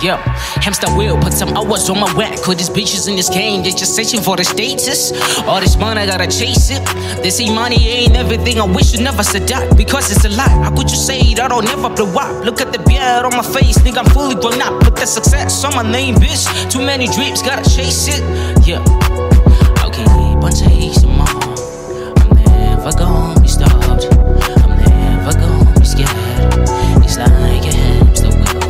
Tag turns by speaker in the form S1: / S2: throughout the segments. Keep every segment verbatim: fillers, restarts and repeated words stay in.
S1: Yeah, hamster wheel, put some hours on my whack. Cause these bitches in this game, they just searching for the status. All this money, I gotta chase it. They say money ain't everything, I wish you never said that. Because it's a lie, how could you say that I'll never blow up? Look at the beard on my face, nigga, I'm fully grown up. Put the success on my name, bitch. Too many dreams, gotta chase it. Yeah, okay, bunch of hate some more. I'm never gonna be stopped. I'm never gonna be scared. It's like a hamster wheel.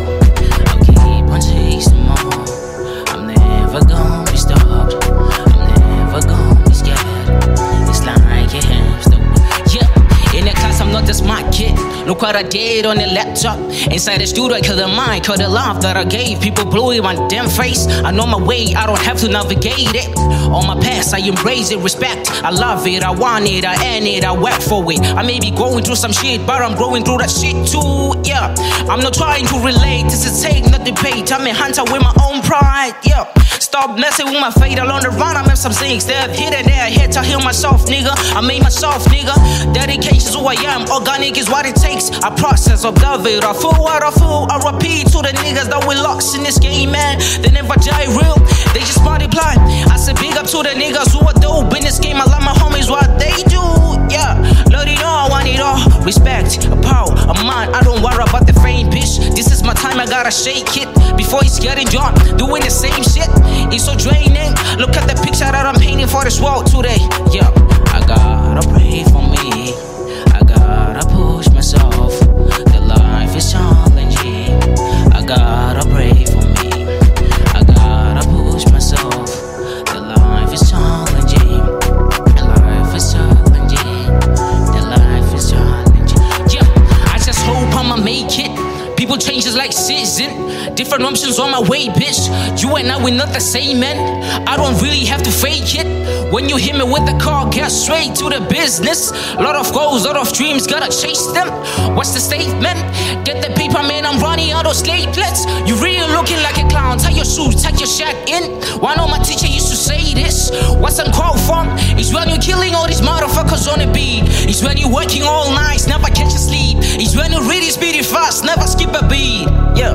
S1: Some more. I'm never gonna be stopped. I'm never gonna be scared. It's like a hamster. Yeah, in the class I'm not the smart kid. Look what I did on the laptop. Inside the studio I killed the mind, killed the love that I gave. People blew it on damn face. I know my way, I don't have to navigate it. On my past I embrace it, respect. I love it, I want it, I earn it, I work for it. I may be going through some shit, but I'm growing through that shit too. Yeah, I'm not trying to relate. This is take, not debate. I'm a hunter with my own pride. Yeah, stop messing with my fate. Along the run I met some things that hit and there. I had to heal myself, nigga. I made myself, nigga. Dedication's who I am. Organic is what it takes. I process, observe it. I feel what I feel. I repeat to the niggas that we lost in this game, man. They never die real. They just multiply. I said big up to the niggas who are dope in this game. I love my homies what they do. Yeah, love it all, want it all. Respect, a power, a mind. I don't worry about the fame, bitch. This is my time, I gotta shake it before it's getting done. Doing the same shit, it's so draining. Look at the picture that I'm painting for this world today. Yeah, I gotta pray for me. I gotta push myself. The life is challenging. I gotta pray for me. I gotta push myself. The life is challenging. The life is challenging. The life is challenging. Yeah, I just hope I'ma make it. People changes like season. Different options on my way, bitch. You and I, we're not the same, man. I don't really have to fake it. When you hit me with the car, get straight to the business. Lot of goals, lot of dreams, gotta chase them. What's the statement? Get the paper, man, I'm running out of sleeplets. You really looking like a clown. Tie your shoes, tuck your shirt in. One of my teacher used to say this. What's uncalled for is when you're killing all these motherfuckers on the beat. It's when you're working all night, never catch a sleep. It's when you really speed it fast, never skip a beat. Yeah,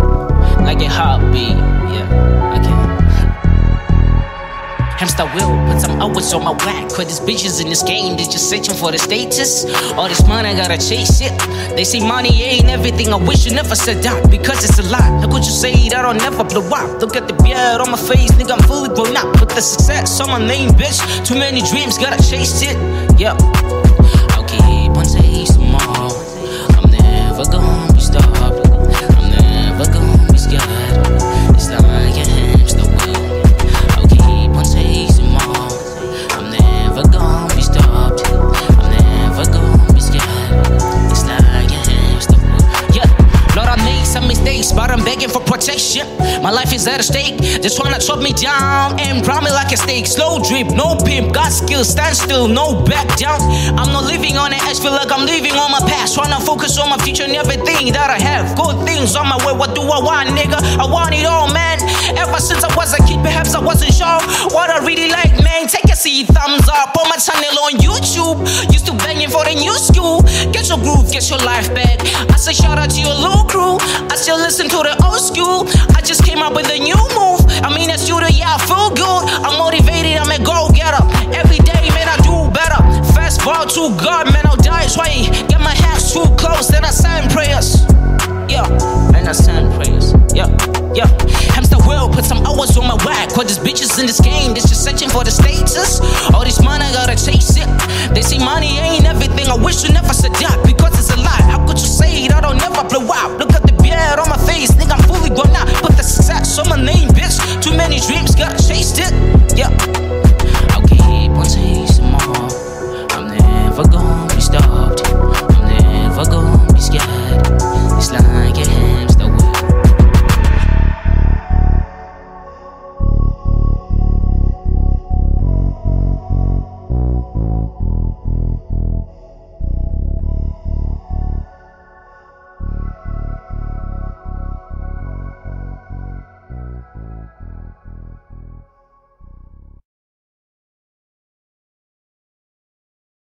S1: like a heartbeat. Yeah, I can. Hamster wheel, put some hours on my whack. Cause these bitches in this game, they just searching for the status. All this money, I gotta chase it. They say money ain't everything, I wish you never said that. Because it's a lie, how could you say that I'll never blow up? Look at the beard on my face, nigga, I'm fully grown up. Put the success on my name, bitch. Too many dreams, gotta chase it. Yeah, okay, one day some more. I'm never gonna be stopped. I'm never gonna be scared. It's like a hamster wheel. I'll keep on chasing more. I'm never gonna be stopped. I'm never gonna be scared. It's like a hamster wheel. Yeah, Lord, I made some mistakes, but I'm begging for protection. My life is at stake. Just tryna chop me down and brown me like a steak. Slow drip, no pimp, got skills, stand still, no back down. I'm not living on the edge, feel like I'm living on my past. Tryna focus on my future and everything that I have. Good things on my way, what do I want, nigga? I want it all, man. Ever since I was a kid, perhaps I wasn't sure what I really like, man. Take a seat, thumbs up on my channel on YouTube. Used to banging for the new school. Get your groove, get your life back. I say shout out to your little crew. I still listen to the old school. I just came up with a new move. I mean, that's you, yeah, I feel good. I'm motivated, I'm a go-getter. Every day, man, I do better. Fast ball to God, man, I'll die trying. Get my hands too close, then I send prayers. Yeah, and I send prayers. Yeah, yeah. Hamster wheel, put some hours on my whack. Cause these bitches in this game, they just searching for the status. All this money, I gotta chase it. They say money ain't everything, I wish you never said that. Because it's a lie, how could you say that I'll never blow out? Look at the beard on my face, nigga, I'm fully grown up. Put the success on my name, bitch. Too many dreams, gotta chase it. Yeah.